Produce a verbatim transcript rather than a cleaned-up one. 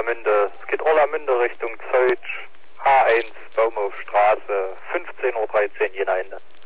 Orlamünde. Es geht Orlamünde Richtung Zeutsch, H eins, Baumhofstraße, fünfzehn Uhr dreizehn Jena Ende.